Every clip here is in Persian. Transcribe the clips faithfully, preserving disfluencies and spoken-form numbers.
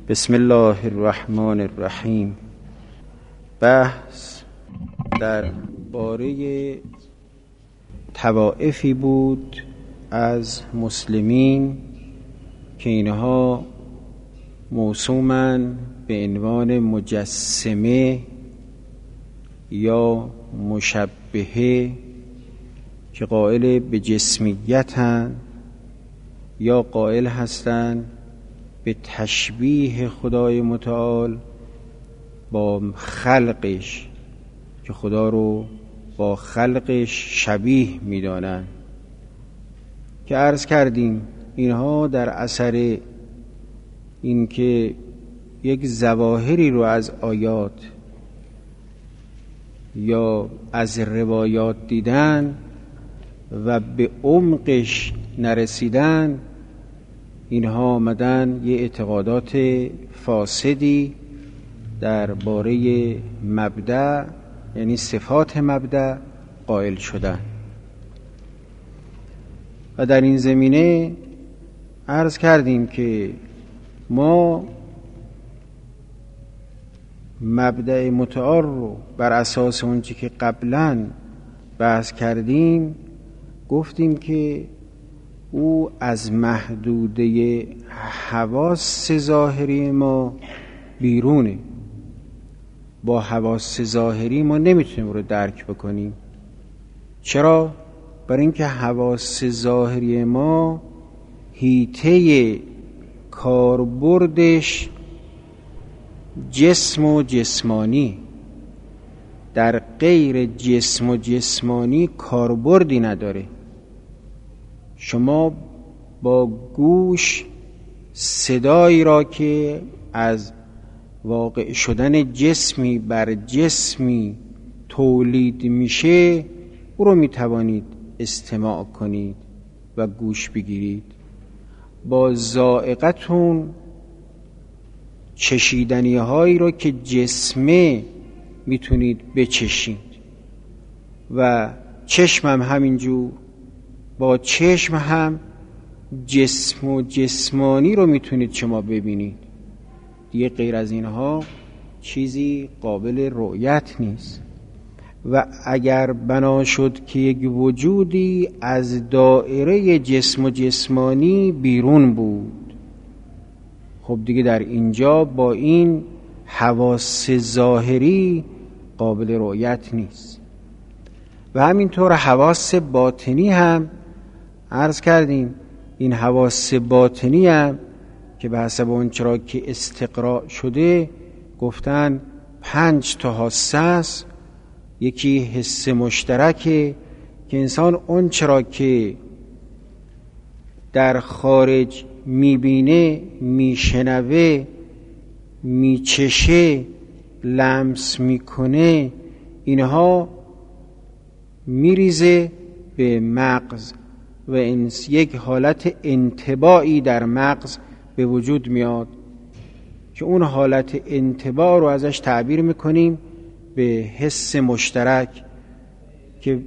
بسم الله الرحمن الرحیم. بحث در باره طوائفی بود از مسلمین که اینها موسومن به عنوان مجسمه یا مشبهه که قائل به جسمیتن یا قائل هستند به تشبیه خدای متعال با خلقش، که خدا رو با خلقش شبیه می‌دانند. که عرض کردیم اینها در اثر اینکه یک ظواهری رو از آیات یا از روایات دیدن و به عمقش نرسیدن، اینها آمدن یه اعتقادات فاسدی در باره مبدأ، یعنی صفات مبدأ، قائل شدن. و در این زمینه عرض کردیم که ما مبدأ متعال رو بر اساس اونچه که قبلا بحث کردیم گفتیم که او از محدوده حواس ظاهری ما بیرونه. با حواس ظاهری ما نمیتونیم رو درک بکنیم. چرا؟ برای اینکه حواس ظاهری ما حیطه کاربردش جسم و جسمانی، در غیر جسم و جسمانی کاربردی نداره. شما با گوش صدایی را که از واقع شدن جسمی بر جسمی تولید میشه او رو میتوانید استماع کنید و گوش بگیرید. با ذائقتون چشیدنی هایی رو که جسمه میتونید بچشید و چشم هم همینجور. با چشم هم جسم و جسمانی رو میتونید شما ببینید. دیگه غیر از اینها چیزی قابل رؤیت نیست. و اگر بنا شد که یک وجودی از دائره جسم و جسمانی بیرون بود، خب دیگه در اینجا با این حواس ظاهری قابل رؤیت نیست. و همینطور حواس باطنی هم عرض کردیم. این حواس باطنی هم که به حسب اون چرا که استقراء شده گفتن پنج تا حاسه است. یکی حس مشترکه که انسان اون چرا که در خارج میبینه، میشنوه، میچشه، لمس میکنه، اینها میریزه به مغز و یک حالت انطباعی در مغز به وجود میاد که اون حالت انطباع رو ازش تعبیر میکنیم به حس مشترک. که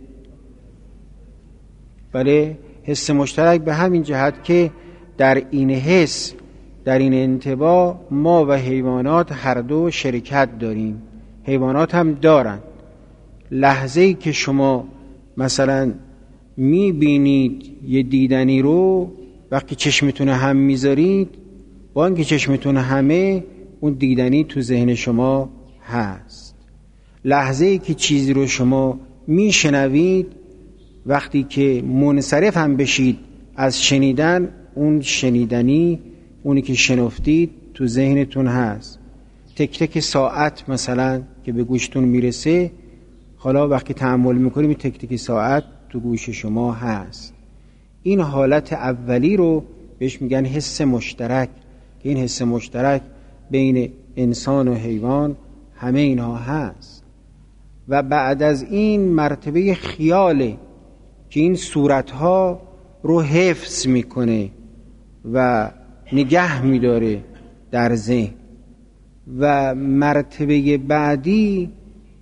بله، حس مشترک به همین جهت که در این حس، در این انطباع ما و حیوانات هر دو شرکت داریم. حیوانات هم دارن. لحظه‌ای که شما مثلا میبینید یه دیدنی رو، وقتی چشمتون هم میذارید، با اینکه چشمتون همه، اون دیدنی تو ذهن شما هست. لحظه‌ای که چیزی رو شما میشنوید، وقتی که منصرف هم بشید از شنیدن، اون شنیدنی، اونی که شنفتید تو ذهنتون هست. تک تک ساعت مثلا که به گوشتون میرسه، حالا وقتی تأمل میکنیم تک تک ساعت تو گوش شما هست. این حالت اولی رو بهش میگن حس مشترک، که این حس مشترک بین انسان و حیوان همه اینها هست. و بعد از این مرتبه خیاله که این صورتها رو حفظ میکنه و نگه میداره در ذهن. و مرتبه بعدی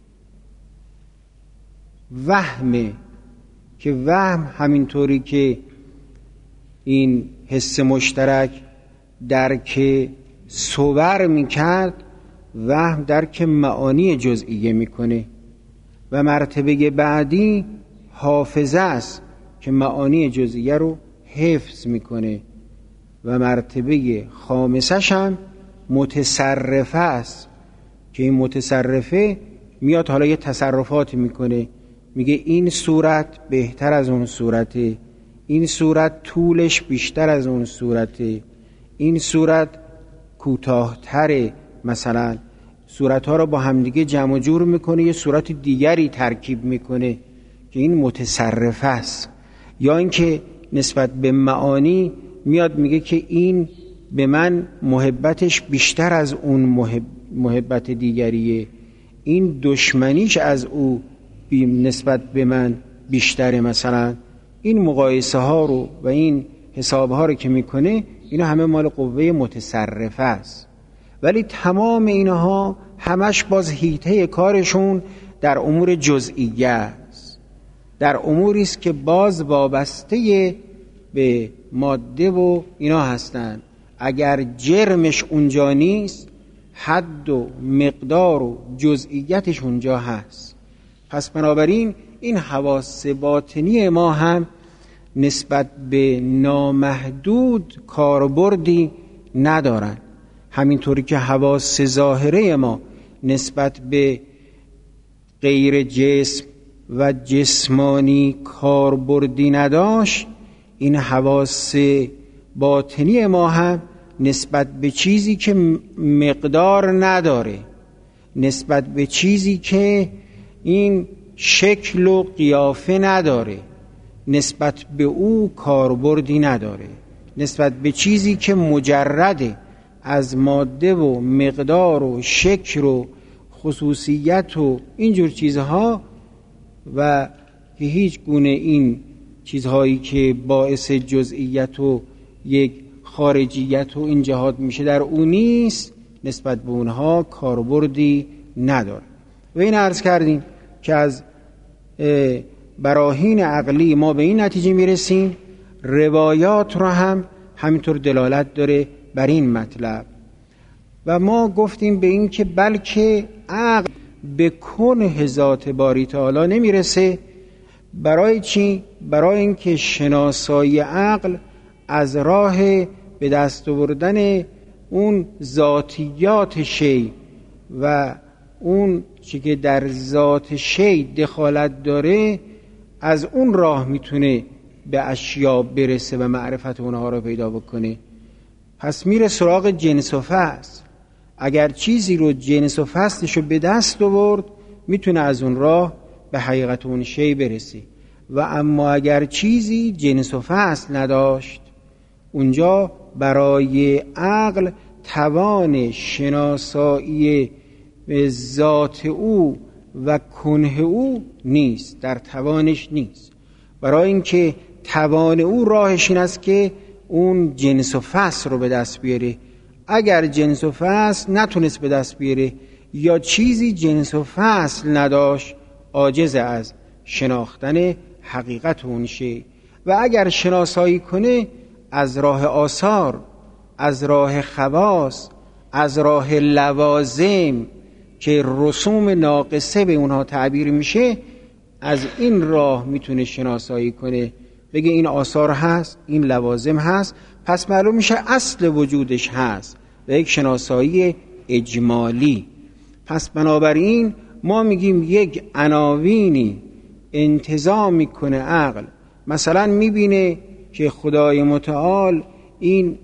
وهمه، که وهم همینطوری که این حس مشترک درک صور میکرد، وهم درک معانی جزئیه میکنه و مرتبه بعدی حافظه است که معانی جزئیه رو حفظ میکنه و مرتبه خامسش هم متصرفه است که این متصرفه میاد حالا یه تصرفات میکنه، میگه این صورت بهتر از اون صورته، این صورت طولش بیشتر از اون صورته، این صورت کوتاه‌تره، مثلا صورت‌ها رو با همدیگه جمع و جور میکنه، یه صورت دیگری ترکیب میکنه که این متصرف است. یا اینکه نسبت به معانی میاد میگه که این به من محبتش بیشتر از اون محب محبت دیگریه، این دشمنیش از او نسبت به من بیشتره. مثلا این مقایسه ها رو و این حساب ها رو که میکنه، اینا همه مال قوه متصرفه است. ولی تمام اینها همش باز حیطه کارشون در امور جزئیه است، در اموری است که باز وابسته به ماده و اینا هستند. اگر جرمش اونجا نیست، حد و مقدار و جزئیتش اونجا هست. پس بنابراین این حواس باطنی ما هم نسبت به نامحدود کاربردی ندارن، همینطوری که حواس ظاهره ما نسبت به غیر جسم و جسمانی کاربردی نداشت، این حواس باطنی ما هم نسبت به چیزی که مقدار نداره، نسبت به چیزی که این شکل و قیافه نداره، نسبت به او کاربردی نداره، نسبت به چیزی که مجرده از ماده و مقدار و شکل و خصوصیت و اینجور چیزها و که هیچ گونه این چیزهایی که باعث جزئیت و یک خارجیت و این جهات میشه در اون نیست، نسبت به اونها کاربردی نداره. و این عرض کردیم که از براهین عقلی ما به این نتیجه میرسیم، روایات رو هم همینطور دلالت داره بر این مطلب. و ما گفتیم به این که بلکه عقل به کنه ذات باری تعالی نمیرسه. برای چی؟ برای اینکه شناسایی عقل از راه به دست آوردن اون ذاتیات شی و اون چی که در ذات شی دخالت داره، از اون راه میتونه به اشیا برسه و معرفت اونها رو پیدا بکنه. پس میره سراغ جنس و فصل. اگر چیزی رو جنس و فصلش رو به دست آورد، میتونه از اون راه به حقیقت اون شی برسه. و اما اگر چیزی جنس و فصل نداشت، اونجا برای عقل توان شناسایی ذات او و کنه او نیست، در توانش نیست. برای اینکه توان او راهش این است که اون جنس و فصل رو به دست بیاره. اگر جنس و فصل نتونست به دست بیاره یا چیزی جنس و فصل نداشت، عاجز از شناختن حقیقت اون شی. و اگر شناسایی کنه، از راه آثار، از راه خواص، از راه لوازم که رسوم ناقصه به اونها تعبیر میشه، از این راه میتونه شناسایی کنه، بگه این آثار هست، این لوازم هست، پس معلوم میشه اصل وجودش هست و یک شناسایی اجمالی. پس بنابراین ما میگیم یک عناوینی انتظام میکنه عقل. مثلا میبینه که خدای متعال این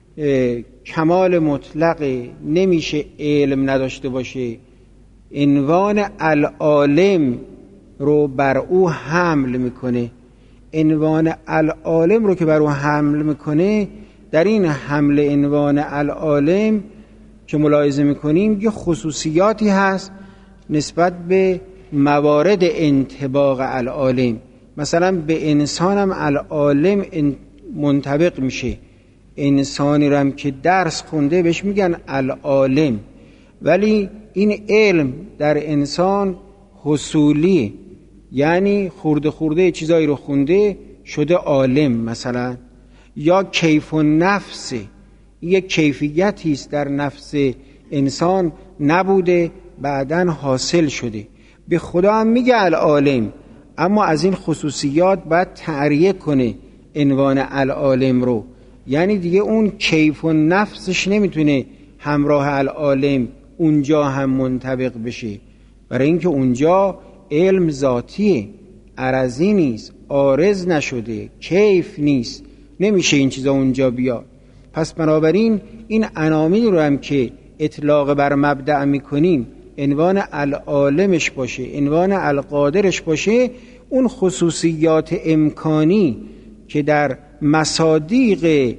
کمال مطلق، نمیشه علم نداشته باشه، عنوان العالم رو بر او حمل میکنه. عنوان العالم رو که بر او حمل میکنه، در این حمل عنوان العالم که ملاحظه میکنیم یه خصوصیاتی هست نسبت به موارد انطباق العالم. مثلا به انسان هم العالم منطبق میشه. انسانی رو هم که درس خونده بهش میگن العالم، ولی این علم در انسان حصولی، یعنی خورده خورده چیزایی رو خونده شده عالم مثلا. یا کیف النفس، یک کیفیتی است در نفس انسان نبوده، بعداً حاصل شده. به خدا هم میگه العالم، اما از این خصوصیات باید تعریه کنه عنوان العالم رو. یعنی دیگه اون کیف و نفسش نمیتونه همراه العالم اونجا هم منطبق بشه، برای اینکه اونجا علم ذاتیه، عرضی نیست، عارض نشده، کیف نیست، نمیشه این چیزا اونجا بیاد. پس بنابراین این عناوین رو هم که اطلاق بر مبدأ میکنیم عنوان العالمش باشه، عنوان القادرش باشه، اون خصوصیات امکانی که در مصادیق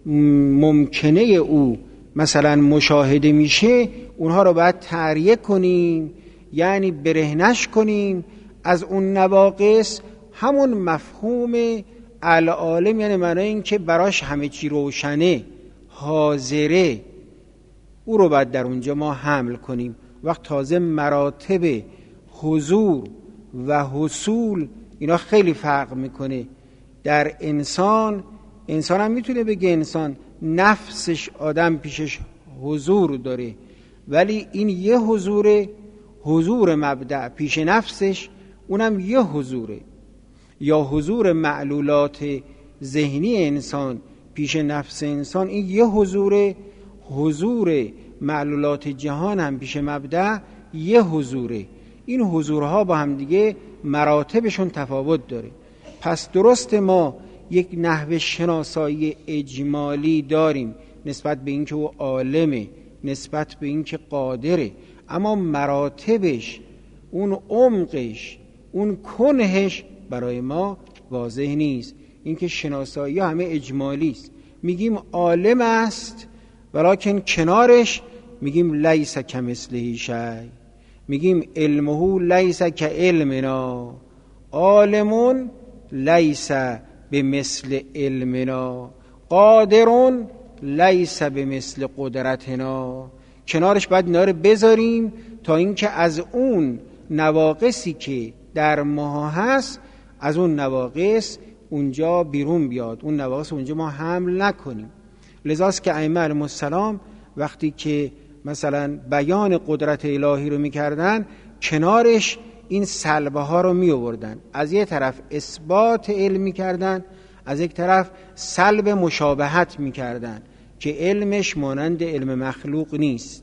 ممکنه او مثلا مشاهده میشه، اونها رو باید تعریه کنیم، یعنی برهنش کنیم از اون نواقص. همون مفهوم العالم یعنی معنی این که براش همه چی روشنه، حاضره، او رو باید در اونجا ما حمل کنیم. وقت تازه مراتب حضور و حصول اینا خیلی فرق میکنه. در انسان، انسان هم میتونه بگه انسان نفسش آدم پیشش حضور داره، ولی این یه حضور، حضور مبدأ پیش نفسش اونم یه حضوره. یا حضور معلولات ذهنی انسان پیش نفس انسان این یه حضوره، حضور معلولات جهان هم پیش مبدأ یه حضوره. این حضورها با هم دیگه مراتبشون تفاوت داره. پس درست ما یک نحوه شناسایی اجمالی داریم نسبت به اینکه او عالمه، نسبت به اینکه قادره، اما مراتبش، اون عمقش، اون کنهش برای ما واضح نیست. اینکه شناسایی همه اجمالی است، میگیم عالم است ولکن کنارش میگیم لیس کمثله شیء، میگیم علمه لیس کعلمنا، عالمون لیس بمثل علمنا، قادرون لیس بمثل قدرتنا. کنارش باید اینا رو بذاریم تا اینکه از اون نواقصی که در ما هست، از اون نواقص اونجا بیرون بیاد، اون نواقص اونجا ما حمل نکنیم. لذاست که ائمه علیهم السلام وقتی که مثلا بیان قدرت الهی رو میکردن، کنارش این سلبه ها رو می آوردن. از یک طرف اثبات علم میکردن، از یک طرف سلب مشابهت میکردن که علمش مانند علم مخلوق نیست.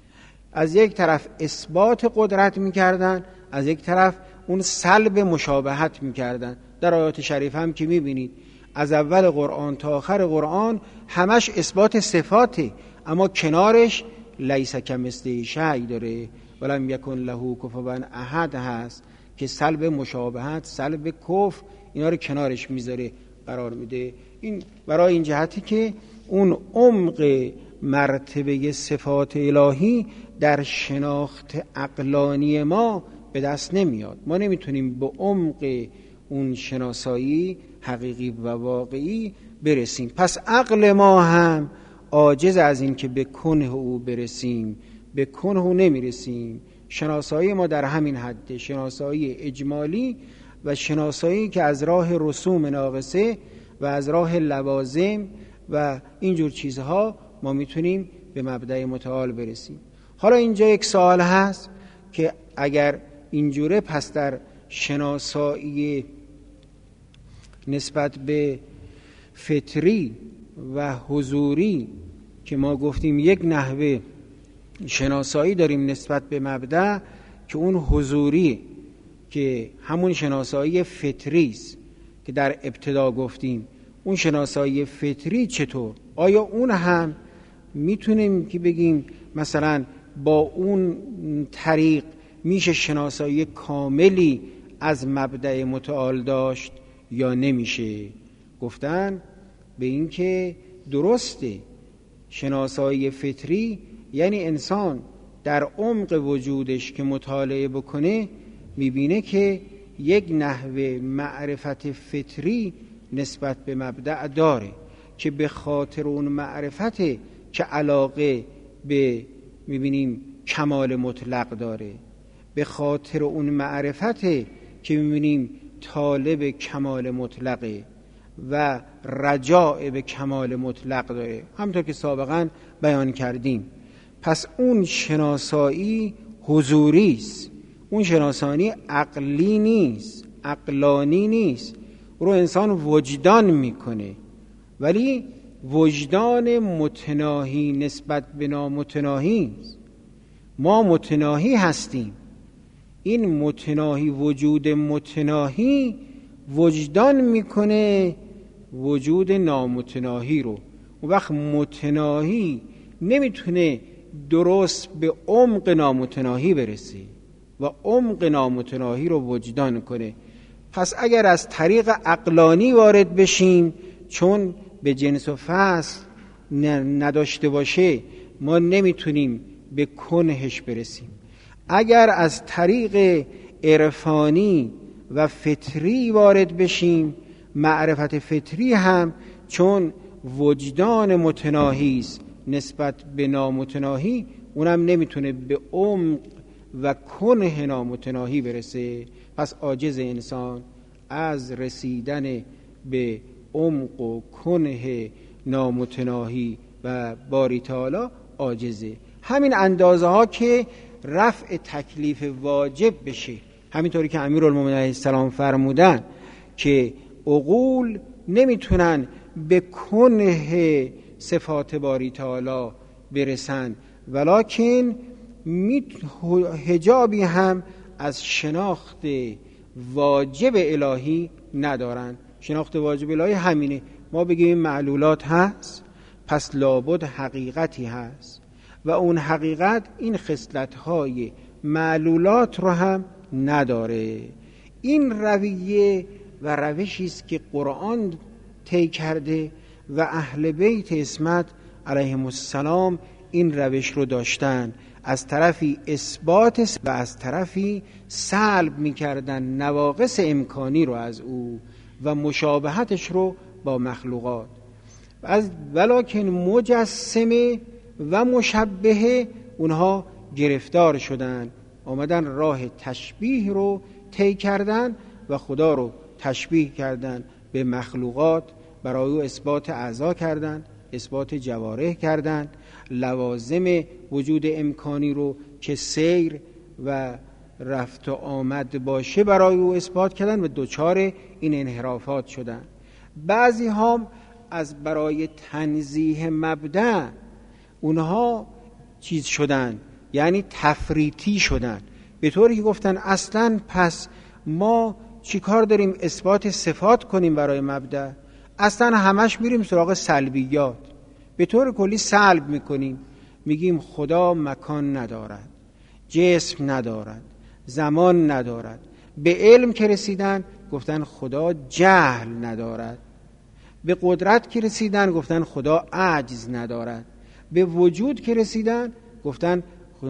از یک طرف اثبات قدرت میکردن، از یک طرف اون سلب مشابهت میکردن. در آیات شریف هم که میبینید از اول قرآن تا آخر قرآن همش اثبات صفاته، اما کنارش لیس کمثله شیء داره، ولم یکن له کفوا احد هست که سلب مشابهت، سلب کفر اینا رو کنارش میذاره، قرار میده. این برای این جهتی که اون عمق مرتبه صفات الهی در شناخت عقلانی ما به دست نمیاد. ما نمیتونیم به عمق اون شناسایی حقیقی و واقعی برسیم. پس عقل ما هم عاجز از این که به کنه او برسیم، به کنه او نمیرسیم. شناسایی ما در همین حد، شناسایی اجمالی و شناسایی که از راه رسوم ناقصه و از راه لوازم و اینجور چیزها ما میتونیم به مبدأ متعال برسیم. حالا اینجا یک سوال هست که اگر اینجوره، پس در شناسایی نسبت به فطری و حضوری که ما گفتیم یک نحوه شناسایی داریم نسبت به مبدأ که اون حضوری که همون شناسایی فطری است که در ابتدا گفتیم، اون شناسایی فطری چطور؟ آیا اون هم میتونیم که بگیم مثلا با اون طریق میشه شناسایی کاملی از مبدأ متعال داشت یا نمیشه؟ گفتن به این که درسته، شناسایی فطری یعنی انسان در عمق وجودش که مطالعه بکنه میبینه که یک نحوه معرفت فطری نسبت به مبدأ داره که به خاطر اون معرفت که علاقه به میبینیم کمال مطلق داره، به خاطر اون معرفت که میبینیم طالب کمال مطلقه، و رجاء به کمال مطلق داره، همونطور که سابقا بیان کردیم. پس اون شناسایی حضوری است، اون شناسانی عقلی نیست، عقلانی نیست، رو انسان وجدان میکنه، ولی وجدان متناهی نسبت به نامتناهی است. ما متناهی هستیم، این متناهی وجود متناهی وجدان میکنه وجود نامتناهی رو. اون وقت متناهی نمیتونه درست به عمق نامتناهی برسه و عمق نامتناهی رو وجدان کنه. پس اگر از طریق عقلانی وارد بشیم، چون به جنس و فصل نداشته باشه ما نمیتونیم به کنهش برسیم. اگر از طریق عرفانی و فطری وارد بشیم، معرفت فطری هم چون وجدان متناهی است نسبت به نامتناهی، اونم نمیتونه به عمق و کنه نامتناهی برسه. پس عاجز انسان از رسیدن به عمق و کنه نامتناهی و باری تعالی عاجزه. همین اندازه ها که رفع تکلیف واجب بشه، همینطوری که امیرالمومنین علیه السلام فرمودن که عقول نمیتونن به کنه صفات باری تعالی برسن، ولکن حجابی هم از شناخت واجب الهی ندارن. شناخت واجب الهی همینه، ما بگیم معلولات هست، پس لابد حقیقتی هست و اون حقیقت این خصلت‌های معلولات رو هم نداره. این رویه و روشی است که قرآن طی کرده و اهل بیت عصمت علیهم السلام این روش رو داشتن، از طرفی اثبات و از طرفی سلب می‌کردن نواقص امکانی رو از او و مشابهتش رو با مخلوقات. از ولکن مجسمه و مشبهه اونها گرفتار شدن، آمدن راه تشبیه رو طی کردن و خدا رو تشبیه کردن به مخلوقات، برای او اثبات اعضا کردن، اثبات جوارح کردن، لوازم وجود امکانی رو که سیر و رفت و آمد باشه برای او اثبات کردن و دوچار این انحرافات شدن. بعضی هم از برای تنزیه مبدأ اونها چیز شدن، یعنی تفریطی شدن، به طوری که گفتن اصلا پس ما چی کار داریم اثبات صفات کنیم برای مبدأ، اصلا همش میریم سراغ سلبیات، به طور کلی سلب میکنیم، میگیم خدا مکان ندارد، جسم ندارد، زمان ندارد. به علم که رسیدن گفتن خدا جهل ندارد، به قدرت که رسیدن گفتن خدا عجز ندارد، به وجود که رسیدن گفتن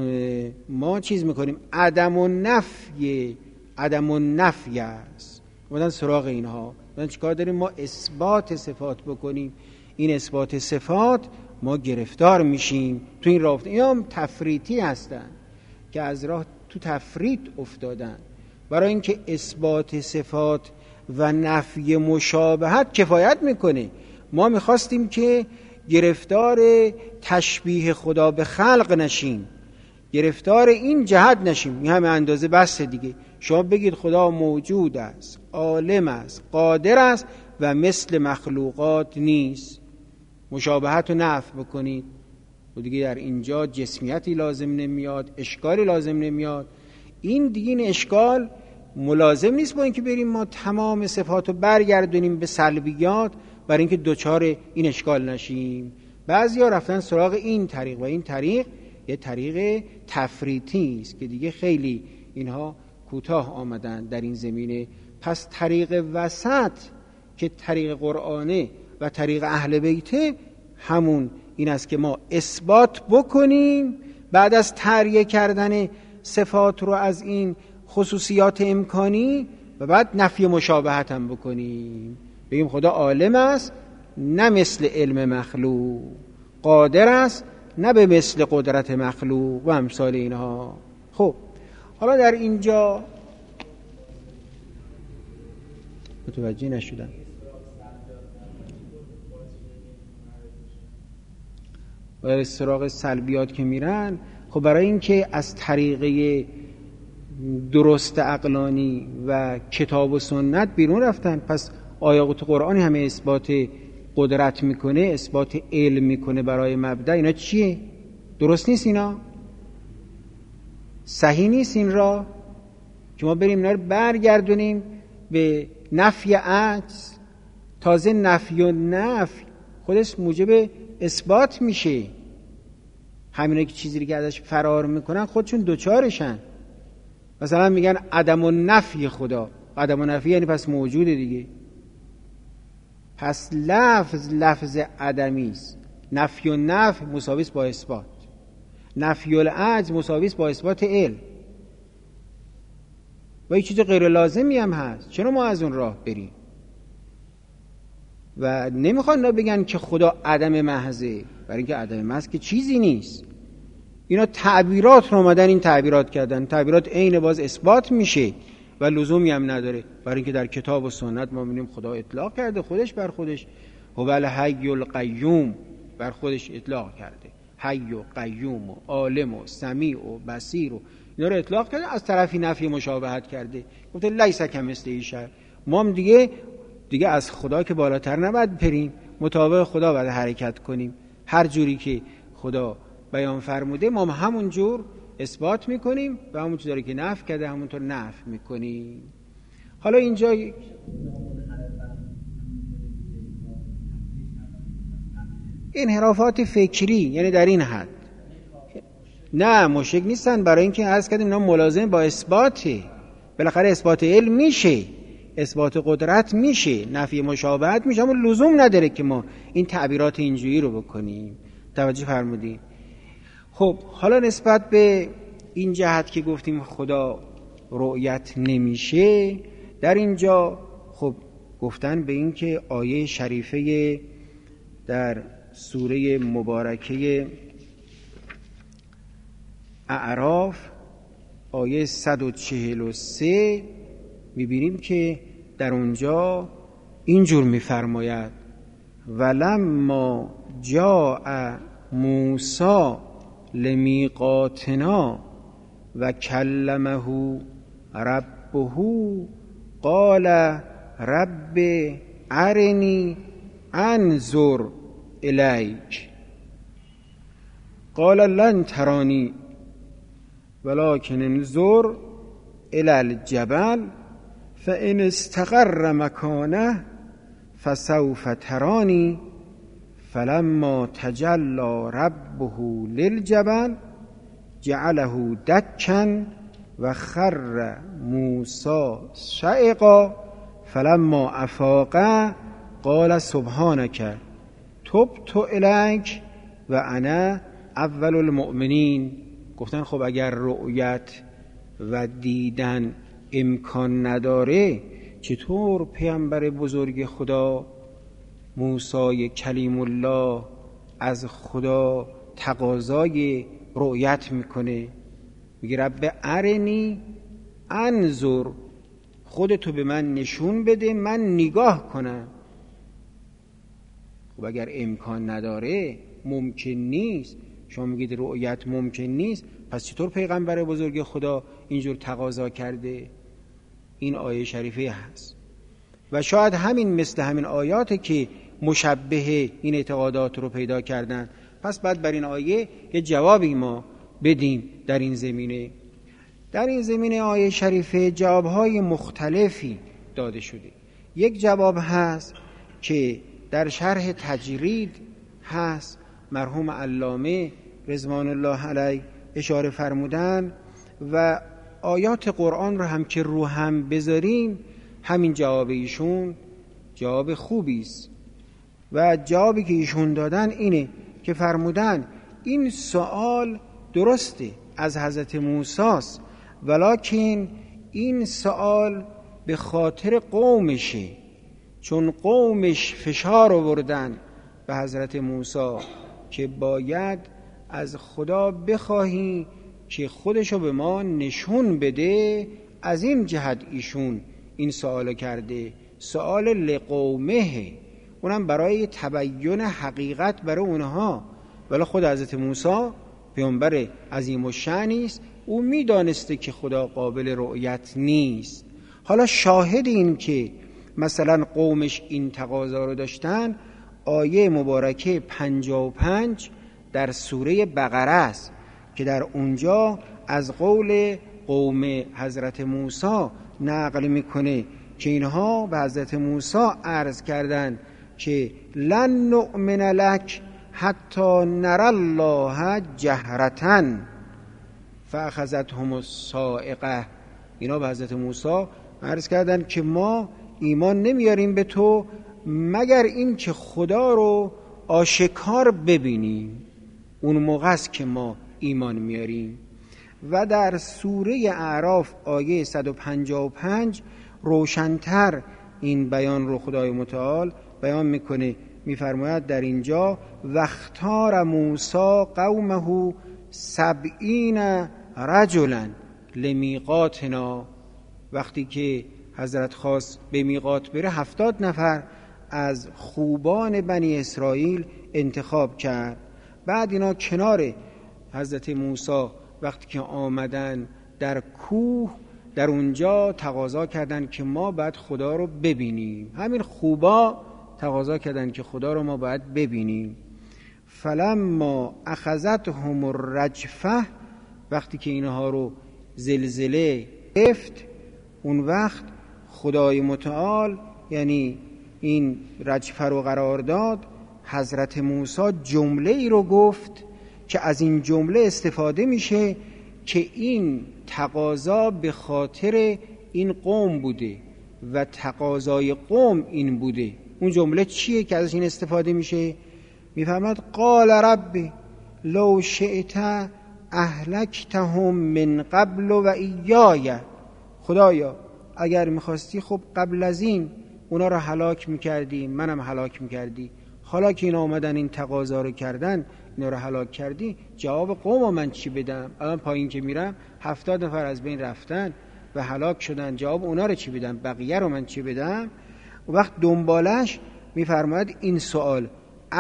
ما چیز میکنیم عدم و نفی، عدم و نفی است. گفتن سراغ اینها گفتن چیکار داریم ما اثبات صفات بکنیم، این اثبات صفات ما گرفتار میشیم تو این راه. اینا هم تفریطی هستن که از راه تو تفریط افتادن، برای اینکه اثبات صفات و نفی مشابهت کفایت میکنه. ما میخواستیم که گرفتار تشبیه خدا به خلق نشیم، گرفتار این جهت نشیم. این همه اندازه بس دیگه. شما بگید خدا موجود است، عالم است، قادر است و مثل مخلوقات نیست، مشابهت رو نفی بکنید و دیگه در اینجا جسمیتی لازم نمیاد، اشکالی لازم نمیاد. این دیگه این اشکال ملازم نیست با اینکه بریم ما تمام صفات رو برگردونیم به سلبیات برای اینکه دوچار این اشکال نشیم. بعضیا رفتن سراغ این طریق و این طریق یه طریق تفریطی است که دیگه خیلی اینها کوتاه آمدن در این زمینه. پس طریق وسط که طریق قرآنه و طریق اهل بیته همون این است که ما اثبات بکنیم بعد از تریه کردن صفات رو از این خصوصیات امکانی و بعد نفی مشابهت هم بکنیم، بگیم خدا عالم است نه مثل علم مخلوق، قادر است نه به مثل قدرت مخلوق و امثال اینها. خب حالا در اینجا متوجه نشدم و سراغ سلبیات که میرن، خب برای اینکه از طریقه درست عقلانی و کتاب و سنت بیرون رفتن. پس آیات قرآنی همه اثبات قدرت میکنه، اثبات علم میکنه برای مبدأ. اینا چیه؟ درست نیست؟ اینا صحیح نیست این را که ما بریم اینا رو برگردونیم به نفی عجز. تازه نفی و نفی خودش موجب اثبات میشه. همینه که چیزی که ازش فرار میکنن خودشون دوچارشن. مثلا میگن عدم و نفی خدا. عدم و نفی یعنی پس موجوده دیگه. پس لفظ لفظ عدمی است. نفی و نفی مساوی است با اثبات. نفی العجز مساوی است با اثبات علم. و این چیز غیر لازمی هم هست. چرا ما از اون راه بریم؟ و نمیخوان اینا بگن که خدا عدم محضه، برای اینکه عدم محض که چیزی نیست. اینا تعبیرات رو اومدن این تعبیرات کردن. تعبیرات عین باز اثبات میشه و لزومی هم نداره، برای اینکه در کتاب و سنت ما می‌بینیم خدا اطلاق کرده خودش بر خودش. هو الحی القیوم بر خودش اطلاق کرده. حی و قیوم و عالم و سمیع و بصیر و اینا رو اطلاق کرده. از طرفی نفی مشابهت کرده، گفته لیس کمثله شیء. ما هم دیگه دیگه از خدا که بالاتر نباید بریم، مطابق خدا باید حرکت کنیم. هر جوری که خدا بیان فرموده ما همون جور اثبات میکنیم و همون چیزی که نفی کرده همونطور نفی میکنیم. حالا اینجا انحرافات فکری، یعنی در این حد نه مشرک نیستن، برای اینکه عرض کردیم اینا ملازم با اثباته. بالاخره اثبات علم میشه، اثبات قدرت میشه، نفی مشابهت میشه، اما لزوم نداره که ما این تعبیرات اینجوری رو بکنیم. توجه فرمودید؟ خب حالا نسبت به این جهت که گفتیم خدا رؤیت نمیشه، در اینجا خب گفتن به این که آیه شریفه در سوره مبارکه اعراف آیه صد و چهل و سه میبینیم که در اونجا اینجور میفرماید ولما جاء موسی لمیقاتنا و کلمه ربه قال رب ارنی انظر الیک قال لن ترانی ولكن انظر الی الجبل فان استقر مکانه فسوف ترانی فلما تجلی ربه للجبل جعله دکا و خر موسی صعقا فلما افاق قال سبحانك تبت الیک و انا اول المؤمنین. گفتن خب اگر رؤیت و دیدن امکان نداره، چطور پیامبر بزرگ خدا موسی کلیم الله از خدا تقاضای رؤیت میکنه؟ میگه رب ارنی انظر، خودتو به من نشون بده من نگاه کنم. خب اگر امکان نداره، ممکن نیست، شما میگید رؤیت ممکن نیست، پس چطور پیغمبر بزرگ خدا اینجور تقاضا کرده؟ این آیه شریفه هست و شاید همین مثل همین آیاته که مشبه این اعتقادات رو پیدا کردن. پس بعد بر این آیه یه جوابی ما بدیم در این زمینه. در این زمینه آیه شریفه جوابهای مختلفی داده شده. یک جواب هست که در شرح تجرید هست، مرحوم علامه رضوان الله علیه اشاره فرمودن و آیات قرآن رو هم که رو هم بذاریم همین جواب ایشون جواب خوبی است. و جوابی که ایشون دادن اینه که فرمودن این سوال درسته از حضرت موسی است، ولکن این سوال به خاطر قومشه، چون قومش فشار آوردن به حضرت موسی که باید از خدا بخواهی که خودشو به ما نشون بده. از این جهت ایشون این سوال کرده، سوال لقومه، اونم برای تبیین حقیقت برای اونها، ولی خود حضرت موسی پیامبر عظیم الشأنی است، او میدانسته که خدا قابل رؤیت نیست. حالا شاهد این که مثلا قومش این تقاضا رو داشتن آیه مبارکه پنجاه و پنج در سوره بقره است که در اونجا از قول قوم حضرت موسی نقل میکنه که اینها به حضرت موسی عرض کردند که لن نؤمن لک حتی نری الله جهرة فاخذتهم الصاعقه. اینا به حضرت موسی عرض کردند که ما ایمان نمیاریم به تو مگر این که خدا رو آشکار ببینیم، اون موقع است که ما ایمان میاریم. و در سوره اعراف آیه صد و پنجاه و پنج روشن‌تر این بیان رو خدای متعال بیان میکنه، میفرماید در اینجا واختار موسی قومه سبعین رجلا لمیقاتنا. وقتی که حضرت خواست به میقات بره هفتاد نفر از خوبان بنی اسرائیل انتخاب کرد. بعد اینا کنار حضرت موسی وقتی که آمدن در کوه، در اونجا تقاضا کردن که ما باید خدا رو ببینیم. همین خوبا تقاضا کردن که خدا رو ما باید ببینیم. فلما اخذتهم الرجفه، وقتی که اینها رو زلزله گرفت، اون وقت خدای متعال یعنی این رجفه رو قرار داد. حضرت موسی جمله ای رو گفت که از این جمله استفاده میشه که این تقاضا به خاطر این قوم بوده و تقاضای قوم این بوده. اون جمله چیه که ازش این استفاده میشه؟ میفرماد قال رب لو شئت اهلکتهم من قبل و ایای. خدایا اگر میخواستی خب قبل از این اونا رو هلاک میکردی، منم هلاک میکردی. حالا که اینا آمدن این تقاضا رو کردن، اینا رو هلاک کردی، جواب قوم من چی بدم؟ الان پایین که میرم هفتاد نفر از بین رفتن و هلاک شدن، جواب اونا رو چی بدم؟ بقیه رو من چی بدم؟ و وقت دنبالش میفرماید این سوال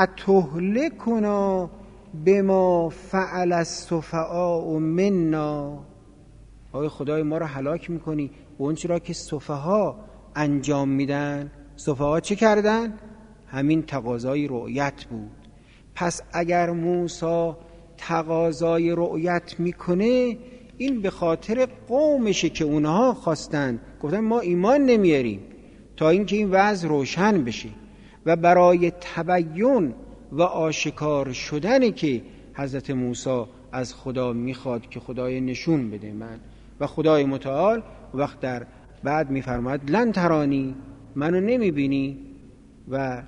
اتهلکنا بما فعل السفهاء منا. آیا خدای ما رو هلاک میکنی و اون چرا که سفها انجام میدن؟ سفها چه کردن؟ همین تقاضای رؤیت بود. پس اگر موسی تقاضای رؤیت میکنه، این به خاطر قومشه که اونها خواستن، گفتن ما ایمان نمیاریم تا اینکه این وضع روشن بشه و برای تبیین و آشکار شدنی که حضرت موسی از خدا میخواد که خدای نشون بده من. و خدای متعال وقت در بعد میفرماید لن ترانی، منو نمیبینی و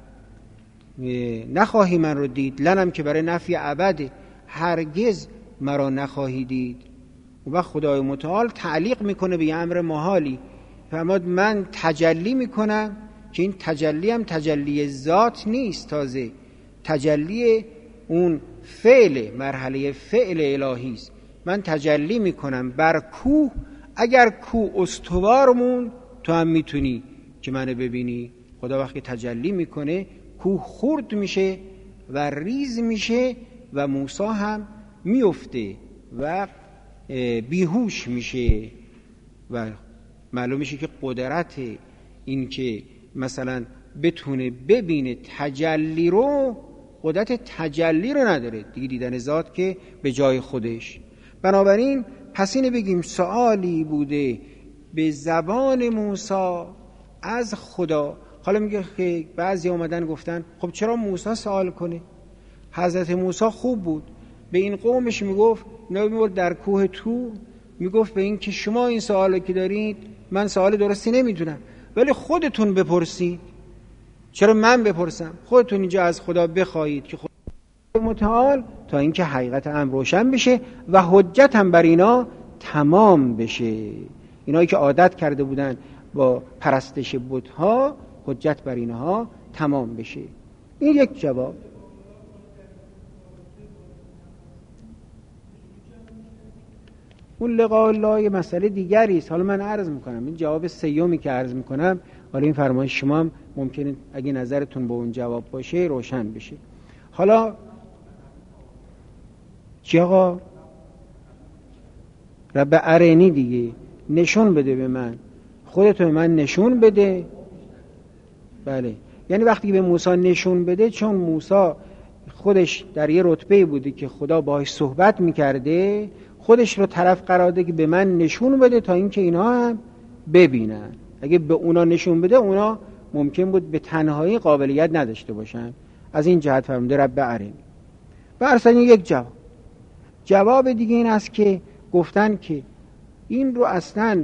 نخواهی من رو دید. لنم که برای نفی ابد، هرگز مرا نخواهی دید. و وقت خدای متعال تعلیق میکنه به امر محالی، فرماد من تجلی میکنم که این تجلی هم تجلی ذات نیست، تازه تجلی اون فعل، مرحله فعل الهی است. من تجلی میکنم بر کوه، اگر کوه استوار مون تو هم میتونی که منو ببینی. خدا وقتی تجلی میکنه کوه خرد میشه و ریز میشه و موسی هم میفته و بیهوش میشه و معلوم میشه که قدرت این که مثلا بتونه ببینه تجلی رو، قدرت تجلی رو نداره دیگه، دیدن ذات که به جای خودش. بنابراین پس اینه بگیم سوالی بوده به زبان موسی از خدا. حالا میگه که بعضی اومدن گفتن خب چرا موسی سوال کنه؟ حضرت موسی خوب بود، به این قومش میگفت، نه میگفت در کوه تو، میگفت به این که شما این سوالی که دارید من سوال درستی نمیدونم، ولی خودتون بپرسید. چرا من بپرسم؟ خودتون اینجا از خدا بخواهید که خدا متعال تا اینکه حقیقت امر روشن بشه و حجت هم بر اینا تمام بشه. اینایی که عادت کرده بودن با پرستش بت‌ها، حجت بر اینها تمام بشه. این یک جواب. اون لقاء الله یه مسئله دیگری است. حالا من عرض میکنم این جواب سیومی که عرض میکنم، حالا این فرمایش شما هم ممکنه اگه نظرتون به اون جواب باشه روشن بشه. حالا چی آقا؟ رب ارنی دیگه، نشون بده به من، خودتو به من نشون بده. بله، یعنی وقتی به موسی نشون بده، چون موسی خودش در یه رتبه بوده که خدا باهاش صحبت میکرده، خودش رو طرف قرار ده که به من نشون بده تا اینکه اینا هم ببینن. اگه به اونا نشون بده، اونا ممکن بود به تنهایی قابلیت نداشته باشن. از این جهت فرموده رب ارنی. و اصلا یک جواب جواب دیگه این است که گفتن که این رو اصلا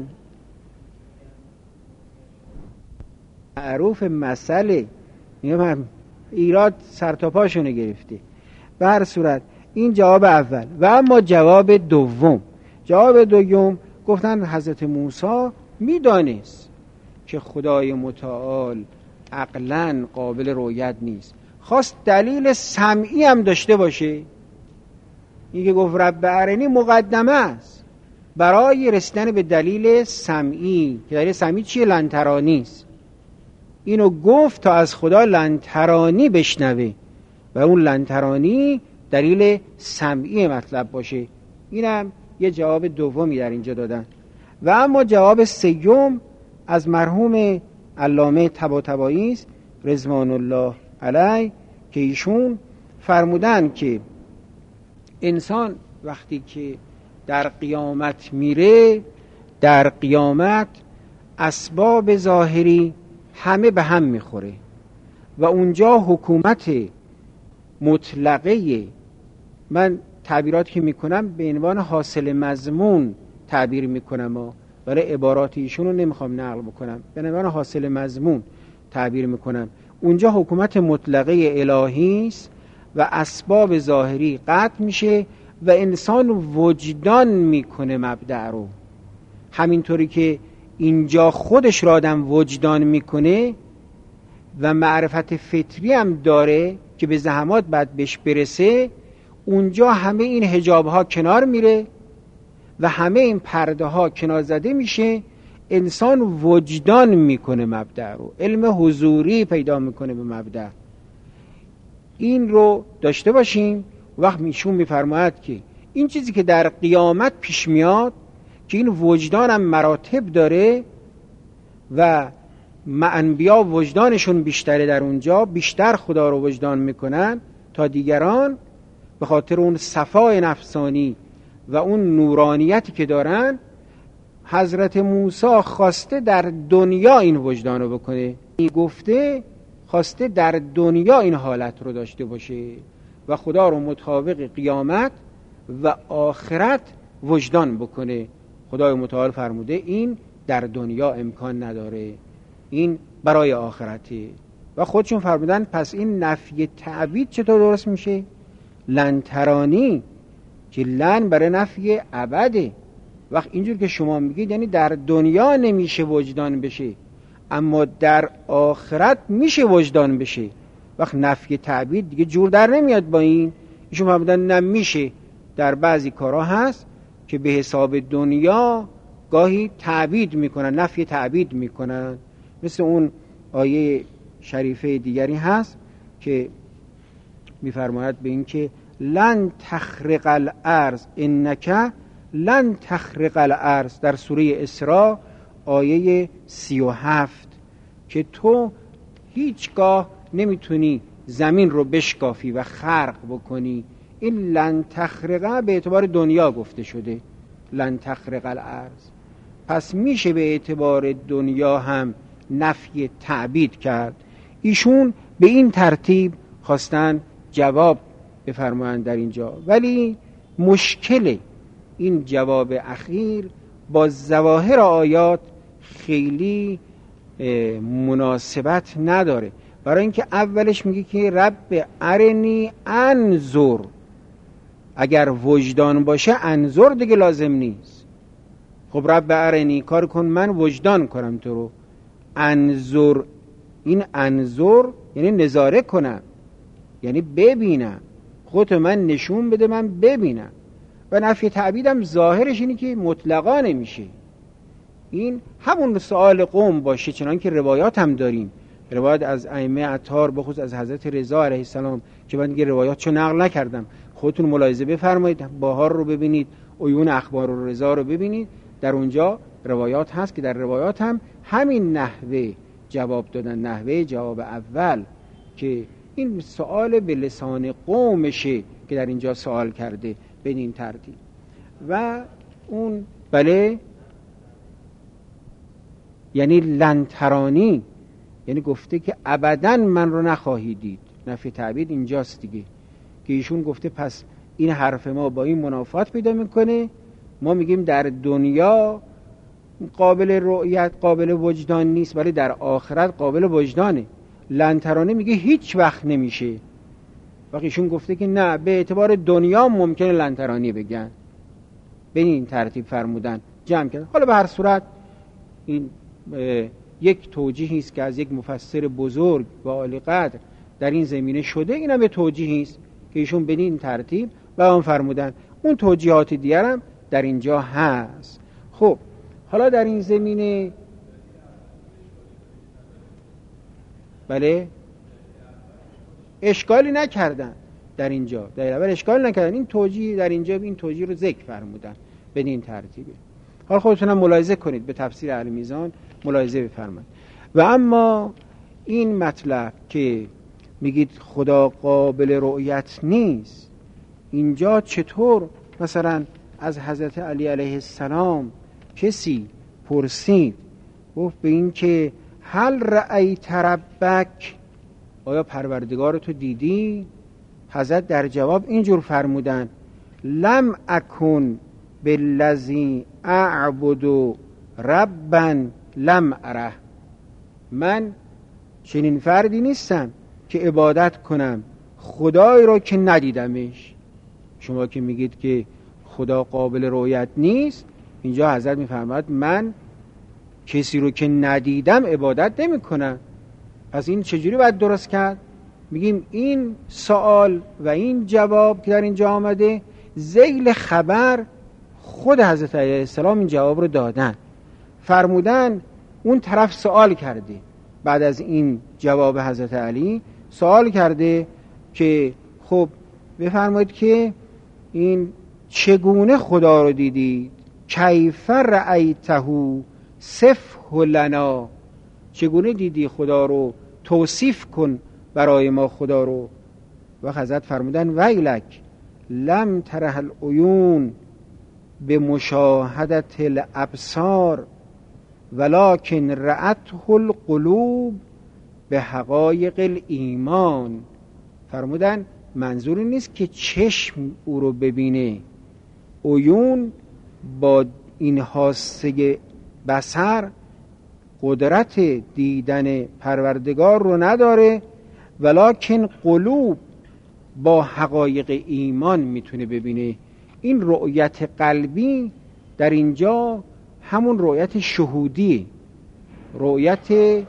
معروف مسئله، هم ایراد سرتاپاشونه گرفته. به هر صورت این جواب اول. و اما جواب دوم، جواب دوم گفتن حضرت موسی میدانست که خدای متعال عقلاً قابل رؤیت نیست، خواست دلیل سمعی هم داشته باشه. این که گفت رب ارنی مقدمه است برای رسیدن به دلیل سمعی، که دلیل سمعی چیه؟ لن ترانی است. اینو گفت تا از خدا لن ترانی بشنوه و اون لن ترانی دلیل سمعی مطلب باشه. اینم یه جواب دومی در اینجا دادن. و اما جواب سیوم از مرحوم علامه طباطبایی است رضوان الله علیه، که ایشون فرمودن که انسان وقتی که در قیامت میره، در قیامت اسباب ظاهری همه به هم میخوره و اونجا حکومت مطلقه، من تعبیرات که میکنم به عنوان حاصل مضمون تعبیر میکنم، برای عبارات ایشون رو نمیخوام نقل بکنم، به عنوان حاصل مضمون تعبیر میکنم. اونجا حکومت مطلقه الهی است و اسباب ظاهری قطع میشه و انسان وجدان میکنه مبدأ رو. همینطوری که اینجا خودش را آدم وجدان میکنه و معرفت فطری هم داره که به زحمات بعد بهش برسه، اونجا همه این حجاب ها کنار میره و همه این پرده ها کنار زده میشه. انسان وجدان میکنه مبدأ رو، علم حضوری پیدا میکنه به مبدأ. این رو داشته باشیم. وقت میشون میفرماید که این چیزی که در قیامت پیش میاد که این وجدان هم مراتب داره و انبیا وجدانشون بیشتره، در اونجا بیشتر خدا رو وجدان میکنن تا دیگران، به خاطر اون صفای نفسانی و اون نورانیتی که دارن. حضرت موسی خواسته در دنیا این وجدان رو بکنه، این گفته خواسته در دنیا این حالت رو داشته باشه و خدا رو مطابق قیامت و آخرت وجدان بکنه. خدای متعال فرموده این در دنیا امکان نداره، این برای آخرته. و خودشون فرمودن پس این نفی تعبید چطور درست میشه؟ لن ترانی، که لن برای نفی ابده. وقت اینجور که شما میگید یعنی در دنیا نمیشه وجدان بشه، اما در آخرت میشه وجدان بشه. وقت نفی تعبید دیگه جور در نمیاد با این. ایشون فرمودن نمیشه. در بعضی کارها هست که به حساب دنیا گاهی تعبید میکنن، نفی تعبید میکنن. مثل اون آیه شریفه دیگری هست که میفرماید به این که لن تخرق الارض انک لن تخرق الارض، در سوره اسراء آیه سی و هفت، که تو هیچگاه نمیتونی زمین رو بشکافی و خرق بکنی. این لن تخرقه به اعتبار دنیا گفته شده، لن تخرق الارض، پس میشه به اعتبار دنیا هم نفی تعبید کرد. ایشون به این ترتیب خواستن جواب بفرمایند در اینجا، ولی مشکل این جواب اخیر با ظواهر آیات خیلی مناسبت نداره. برای اینکه اولش میگه که رب ارنی انظر، اگر وجدان باشه انظر دیگه لازم نیست. خب رب ارنی کار کن من وجدان کنم تو رو. انظر، این انظر یعنی نظاره کنم، یعنی ببینم، خودت من نشون بده من ببینم. و نفی تعبیدم ظاهرش اینه که مطلقا نمیشه. این همون سؤال قوم باشه، چنان که روایات هم داریم، روایات از ائمه اطهار بخصوص از حضرت رضا علیه السلام که من دیگه روایات چو نقل نکردم، خودتون ملاحظه بفرمایید، بهار رو ببینید، عیون اخبار و رضا رو ببینید، در اونجا روایات هست که در روایات هم همین نحوه جواب دادن، نحوه جواب اول که این سوال به لسان قومشه که در اینجا سوال کرده به این ترتیب. و اون بله یعنی لنترانی، یعنی گفته که ابداً من رو نخواهی دید. نفی تعبید اینجاست دیگه که ایشون گفته پس این حرف ما با این منافات پیدا میکنه. ما میگیم در دنیا قابل رؤیت، قابل وجدان نیست، ولی در آخرت قابل وجدانه. لنترانه میگه هیچ وقت نمیشه. وقتی ایشون گفته که نه، به اعتبار دنیا ممکنه لنترانی بگن، به این ترتیب فرمودن، جمع کردن. حالا به هر صورت این یک توجیهی است که از یک مفسر بزرگ و عالی قدر در این زمینه شده. اینم به توجیهی است که ایشون به این ترتیب بیان فرمودن. اون توجیهات دیگر هم در اینجا هست. خب حالا در این زمینه بله اشکالی نکردن در اینجا، در اول اشکال نکردن. این توجیه در اینجا این توجیه رو ذکر فرمودن به این ترتیبه. حالا خودتون هم ملاحظه کنید، به تفسیر اهل میزان ملاحظه بفرمایید. و اما این مطلب که میگید خدا قابل رؤیت نیست، اینجا چطور مثلا از حضرت علی علیه السلام کسی پرسید گفت به این که هل رأیت ربک، آیا پروردگار تو دیدی؟ حضرت در جواب اینجور فرمودن لم اکن بالذی اعبد ربا لم اره، من چنین فردی نیستم که عبادت کنم خدای رو که ندیدمش. شما که میگید که خدا قابل رؤیت نیست، اینجا حضرت میفرماد من کسی رو که ندیدم عبادت نمی کنم. پس این چجوری باید درست کرد؟ میگیم این سوال و این جواب که در اینجا آمده ذیل خبر خود حضرت علیه السلام این جواب رو دادن، فرمودن اون طرف سوال کرده، بعد از این جواب حضرت علی سوال کرده که خب بفرمایید که این چگونه خدا رو دیدید؟ کیف رأیته صفه لنا، چگونه دیدی خدا رو؟ توصیف کن برای ما خدا رو. و حضرت فرمودن ویلک لم تره العیون به مشاهدت الابصار ولکن رأته القلوب به حقایق الایمان. فرمودن منظور نیست که چشم او رو ببینه، عیون با این حاسه بصر قدرت دیدن پروردگار رو نداره، ولکن قلوب با حقایق ایمان میتونه ببینه. این رؤیت قلبی در اینجا همون رؤیت شهودی، رؤیت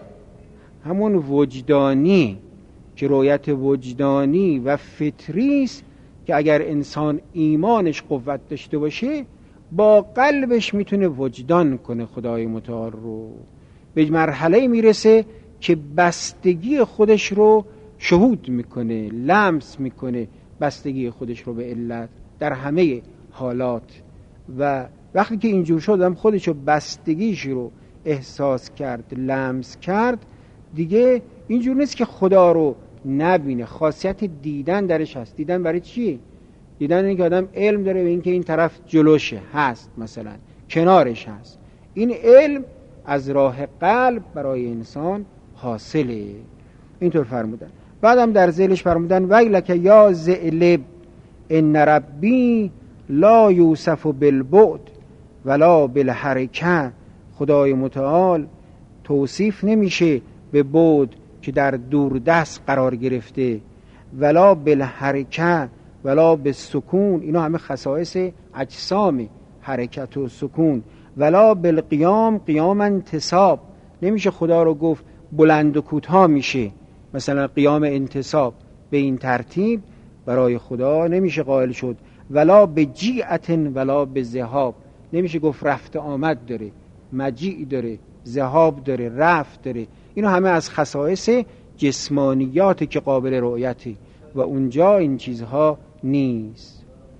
همون وجدانی که رؤیت وجدانی و فطری است که اگر انسان ایمانش قوت داشته باشه با قلبش میتونه وجدان کنه خدای متعال رو. به مرحله میرسه که بستگی خودش رو شهود میکنه، لمس میکنه بستگی خودش رو به علت در همه حالات. و وقتی که اینجور شدم خودش رو بستگیش رو احساس کرد، لمس کرد، دیگه اینجور نیست که خدا رو نبینه. خاصیت دیدن درش هست. دیدن برای چیه؟ دیدن اینه که آدم علم داره به این که این طرف جلوشه هست، مثلا کنارش هست. این علم از راه قلب برای انسان حاصله. اینطور فرمودن. بعدم در ذیلش فرمودن ویلک یا ذئلب ان ربی لا یوصف بالبعد ولا بالحرکه، خدای متعال توصیف نمیشه به بعد که در دوردست قرار گرفته، ولا بالحرکه ولا بالسکون، اینا همه خصائص اجسام، حرکت و سکون، ولا بالقیام قیام انتصاب، نمیشه خدا رو گفت بلند و کوتاه میشه، مثلا قیام انتصاب به این ترتیب برای خدا نمیشه قائل شد. ولا بجیعت ولا بذهاب، نمیشه گفت رفت آمد داره، مجیع داره، ذهاب داره، رفت داره. اینا همه از خصائص جسمانیاتی که قابل رؤیتی و اونجا این چیزها نیست.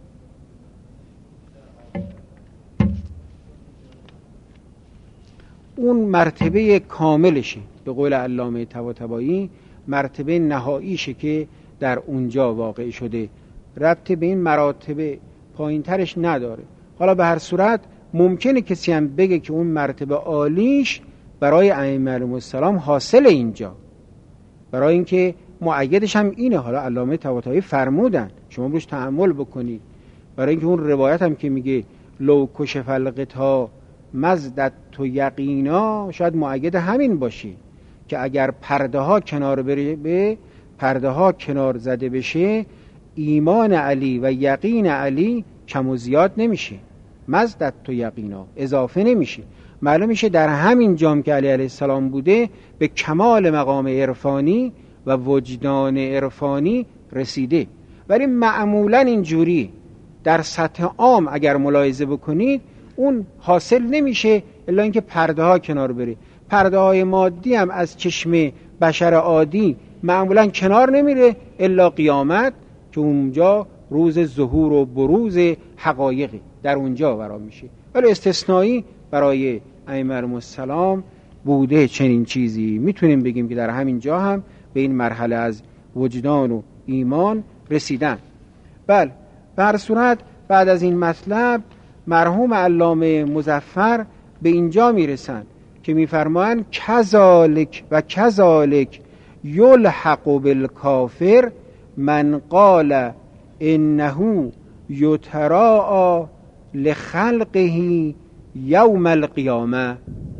اون مرتبه کاملشه، به قول علامه طباطبایی مرتبه نهاییشه که در اونجا واقع شده، ربط به این مراتب پایین ترش نداره. حالا به هر صورت ممکنه کسی هم بگه که اون مرتبه عالیش برای ائمه علیهم السلام حاصل اینجا، برای اینکه مؤیدش هم اینه. حالا علامه طباطبایی فرمودن، شما روش تأمل بکنید، برای اینکه اون روایت هم که میگه لو کشف الغطا مزدت تو یقینا، شاید مؤید همین باشه که اگر پرده ها کنار بره، به پرده ها کنار زده بشه، ایمان علی و یقین علی کم و زیاد نمیشه، مزدت تو یقینا اضافه نمیشه. معلوم میشه در همین جام که علی علیه السلام بوده به کمال مقام عرفانی و وجدان عرفانی رسیده. ولی معمولا اینجوری در سطح عام اگر ملاحظه بکنید اون حاصل نمیشه الا اینکه پرده ها کنار بره. پرده های مادی هم از چشم بشر عادی معمولا کنار نمیره الا قیامت، که اونجا روز ظهور و بروز حقایقی در اونجا برا میشه. ولی استثنایی برای ائمه علیهم السلام بوده چنین چیزی. میتونیم بگیم که در همین جا هم به این مرحله از وجدان و ایمان رسیدن. بله، به هر صورت بعد از این مطلب مرحوم علامه مظفر به اینجا میرسن که میفرمایند کذالک و کذالک یلحق بالکافر من قال انه یتراءى لخلقه یوم القیامه.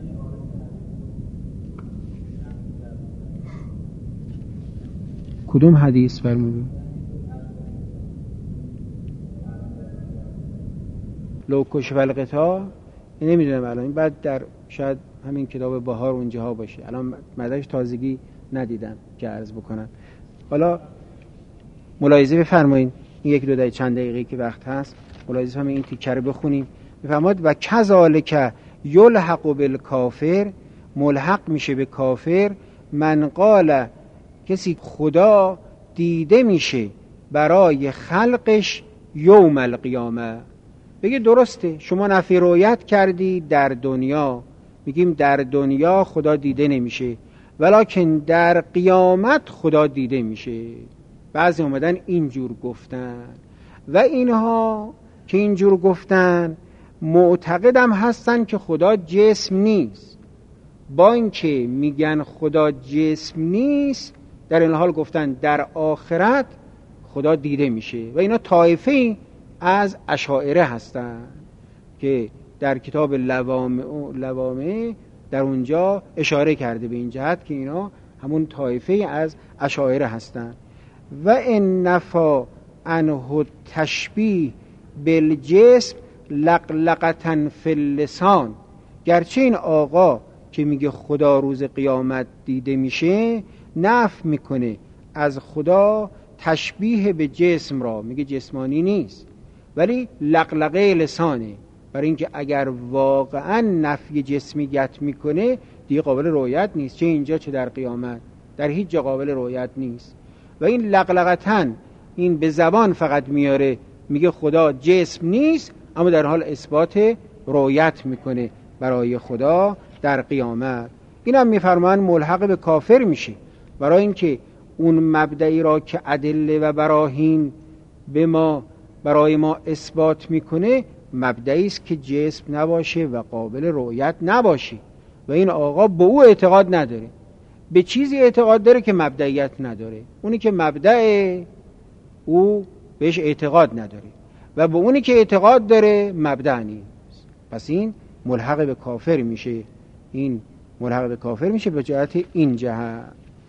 کدوم حدیث فرمودید؟ لو کشف الغطا، نمیدونم الان، بعد در شاید همین کتاب بهار اونجاها باشه، الان مدرش تازگی ندیدم که عرض بکنم. حالا ملاحظه بفرمایید، این یک دو دقیقه چند دقیقه که وقت هست ملاحظه هم این تیکه رو بخونیم. بفرمایید و کذالک یلحق بالکافر، ملحق میشه به کافر، من قال، کسی خدا دیده میشه برای خلقش یوم القیامه. بگی درسته، شما نفی رؤیت کردی در دنیا، میگیم در دنیا خدا دیده نمیشه، ولکن در قیامت خدا دیده میشه. بعضی اومدن اینجور گفتن و اینها که اینجور گفتن معتقدم هستن که خدا جسم نیست. با اینکه میگن خدا جسم نیست، در این حال گفتن در آخرت خدا دیده میشه. و اینا طایفه از اشاعره هستن که در کتاب لوامع لوامع در اونجا اشاره کرده به این جهت که اینا همون طایفه از اشاعره هستن. و ان نفا عنه تشبیه بالجسم لقلقتن فی اللسان، گرچه این آقا که میگه خدا روز قیامت دیده میشه نفی میکنه از خدا تشبیه به جسم را، میگه جسمانی نیست، ولی لقلقه لسانه، برای اینکه اگر واقعا نفی جسمیت میکنه دیگه قابل رؤیت نیست، چه اینجا چه در قیامت، در هیچ جا قابل رؤیت نیست. و این لقلقتن این به زبان فقط میاره، میگه خدا جسم نیست، اما در حال اثبات رؤیت میکنه برای خدا در قیامت. این هم میفرمان ملحق به کافر میشه، برای اینکه اون مبدعی را که ادله و براهین به ما برای ما اثبات میکنه مبدعی است که جسم نباشه و قابل رؤیت نباشه. و این آقا به او اعتقاد نداره، به چیزی اعتقاد داره که مبدعیت نداره. اونی که مبدع او بهش اعتقاد نداره و به اونی که اعتقاد داره مبدع نیست. پس این ملحق به کافر میشه، این ملحق به کافر میشه به جهت این جهت.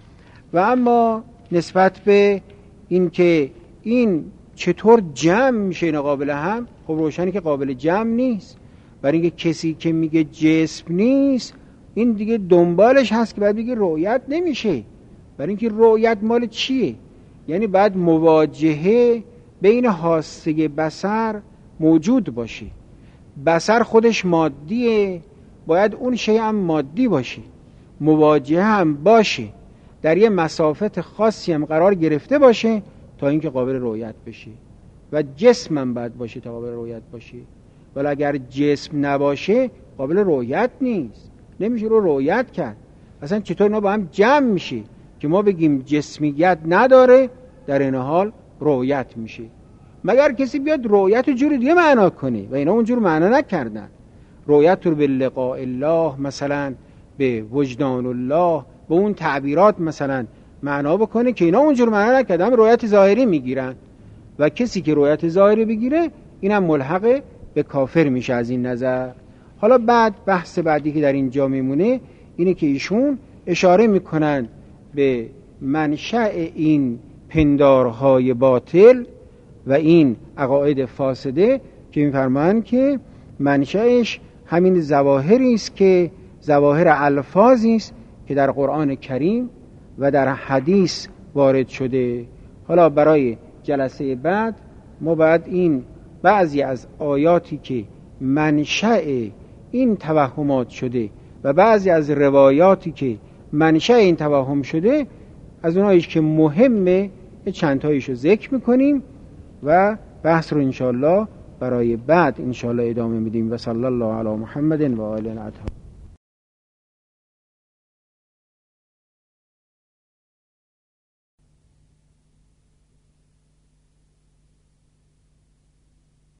و اما نسبت به این که این چطور جمع میشه اینا قابل هم، خب روشنی که قابل جمع نیست. برای اینکه کسی که میگه جسم نیست این دیگه دنبالش هست که بعد بگه رؤیت نمیشه. برای اینکه رؤیت مال چیه؟ یعنی بعد مواجهه بین حاسه بصر موجود باشه. بصر خودش مادیه، باید اون شیء هم مادی باشه، مواجهه هم باشه، در یه مسافت خاصی هم قرار گرفته باشه تا اینکه قابل رؤیت بشه. و جسم هم باید باشه تا قابل رؤیت باشه، ولی اگر جسم نباشه قابل رؤیت نیست، نمیشه رو رؤیت کرد. اصلا چطور اینا با هم جمع میشه که ما بگیم جسمیت نداره در این حال رؤیت میشه؟ مگر کسی بیاد رؤیت رو جور دیگه معنا کنه و اینا اونجور معنا نکردن. رؤیت رو به لقاء الله مثلا، به وجدان الله، به اون تعبیرات مثلا معنا بکنه که اینا اونجور معنا نکردن، رؤیت ظاهری میگیرن و کسی که رؤیت ظاهری بگیره اینم ملحق به کافر میشه از این نظر. حالا بعد بحث بعدی که در اینجا میمونه اینه که ایشون اشاره میکنن به منشأ این پندارهای باطل و این عقاید فاسده که میفرمایند که منشأش همین ظواهری است که ظواهر الفاظی است که در قرآن کریم و در حدیث وارد شده. حالا برای جلسه بعد ما بعد این بعضی از آیاتی که منشأ این توهمات شده و بعضی از روایاتی که منشأ این توهم شده، از اونایش که مهمه چند تاییشو ذکر میکنیم و بحث رو انشاءالله برای بعد انشاءالله ادامه میدیم. و صلی الله علی محمد و آله اطهار.